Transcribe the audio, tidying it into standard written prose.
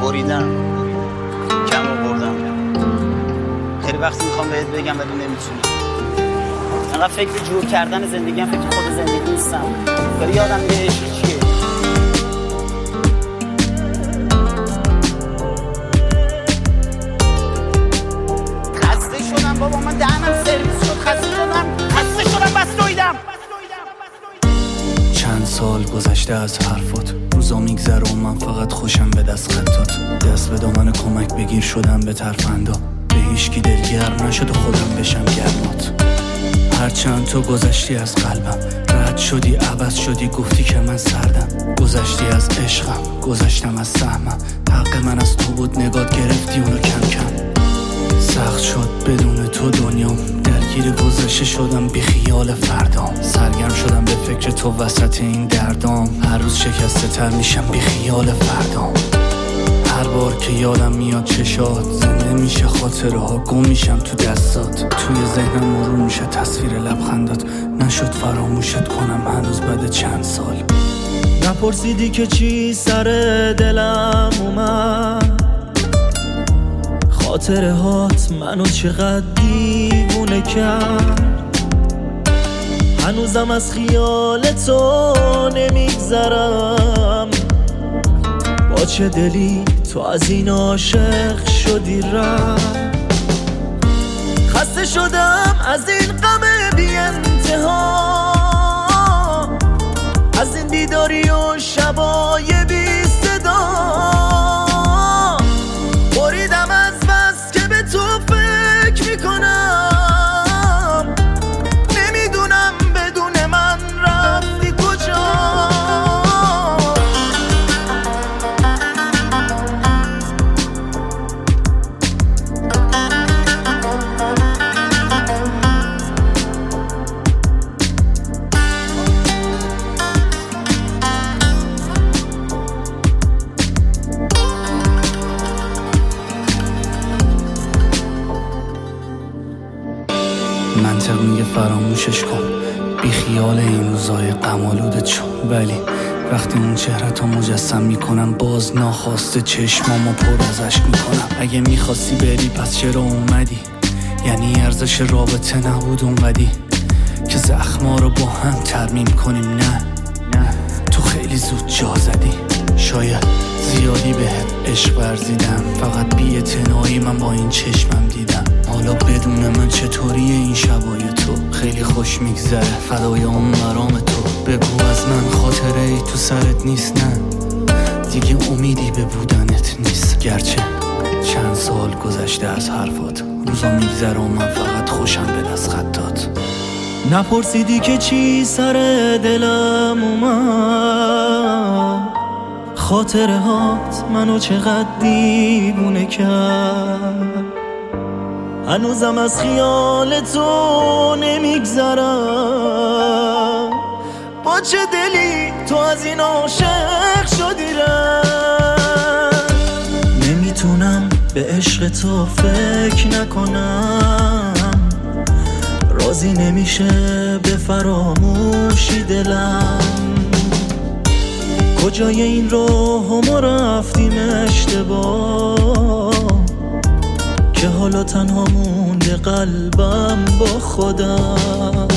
بریدم کم آوردم. خیلی وقتی میخوام بهت بگم ولی نمیتونم. انقدر فکر جور کردن زندگیم، فکر خود زندگی نیستم. ولی یادم میره عشق چیه. خسته شدم بابا، من دهنم سرویس شد. خسته شدم بس دویدم. چند سال گذشته از حرفات، روزا میگذره و من فقط خوشم به دست خطات. دست به دامن کمک بگیر شدم به ترفندا، به هیچکی دلگرم نشد و خودم بشم گرمات. هرچند تو گذشتی از قلبم، رد شدی عوض شدی، گفتی که من سردم. گذشتی از عشقم، گذشتم از سهمم. حق من از تو بود، نگات گرفتی اونو کم کم. سخت شد بدون تو دنیام، درگیر گذشته شدم بی خیال فردام. سرگرم شدم به فکر تو وسط این دردام، هر روز شکسته تر میشم بی خیال فردام. هر بار که یادم میاد چشات، زنده میشه خاطره ها، گم میشم تو دستات. توی ذهنم مرور میشه تصویر لبخندات، نشد فراموشت کنم هنوز بعد چند سال. نپرسیدی که چی سر دلم اومد، خاطره هات منو چقدر دیوونه کرد. هنوزم از خیال تو نمیگذرم، با چه دلی تو از این عاشق شدی رفت. خسته شدم از این غم بی انتها، از این بیداری و شبای بی صدا. بریدم از بس که به تو فکر میکنم، نمیدونم بدون من رفتی کجا. منطق میگه فراموشش کن، بی خیال این روزای غم‌آلودت شو. ولی وقتی اون چهره‌تو مجسم میکنم، باز ناخواسته چشمامو پر از اشک میکنم. اگه میخواستی بری پس چرا اومدی؟ یعنی ارزش رابطه نبود اونقدی که زخما رو با هم ترمیم کنیم؟ نه تو خیلی زود جا زدی. شاید زیادی بهت عشق ورزیدم، فقط بی اعتنایی من با این چشمم دیدم. حالا بدون من چطوریه این شبای تو؟ خیلی خوش میگذره فدای اون مرام تو. بگو از من خاطره ای تو سرت نیست؟ نه دیگه امیدی به بودنت نیست. گرچه چند سال گذشته از حرفات، روزا میگذره و من فقط خوشم به دست خطات. نپرسیدی که چی سر دلم اومد، خاطره هات منو چقدر دیوونه کرد. هنوزم از خیال تو نمیگذرم، با چه دلی تو از این عاشق شدی رفت. نمیتونم به عشق تو فکر نکنم، راضی نمیشه به فراموشی دلم. کجای این راهمو رفتیم اشتباه، که حالا تنها مونده قلبم با خودم.